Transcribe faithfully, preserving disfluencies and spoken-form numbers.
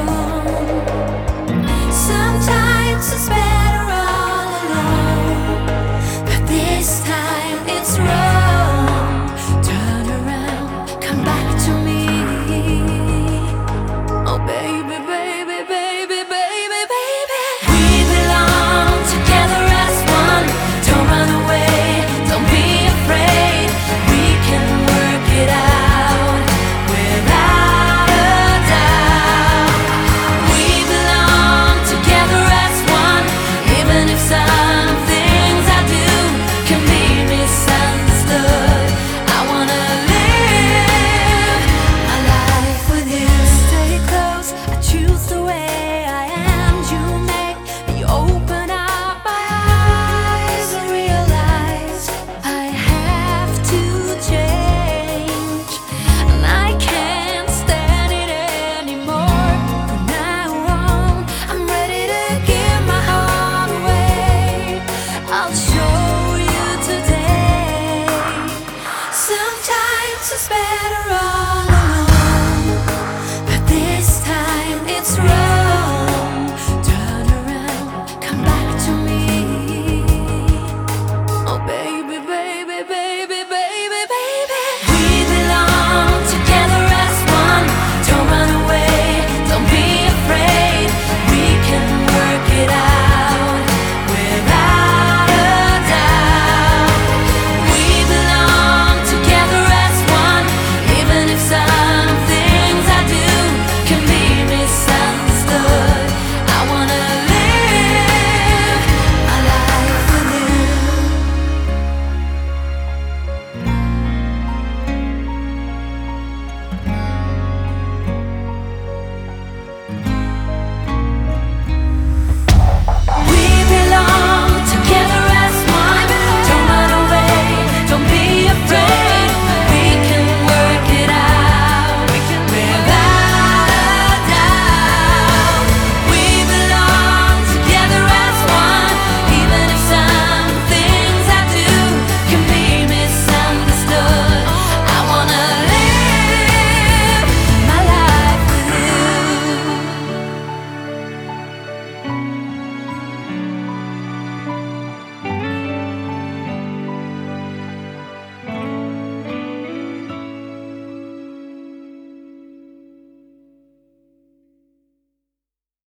wrong. Sometimes it's better all alone, but this time it's wrong. Turn around, come back to me. Oh baby, baby, baby, baby, baby. We belong together as one. Don't run away, don't be afraid. We can work it out without a doubt. We belong together as one, even if some things I do can be misunderstood. I wanna live my life with you. Stay close, I choose the way I am. You make me open up my eyes and realize I have to change, and I can't stand it anymore. From now on, I'm ready to give my heart away. I'll show you today. Sometimes it's better off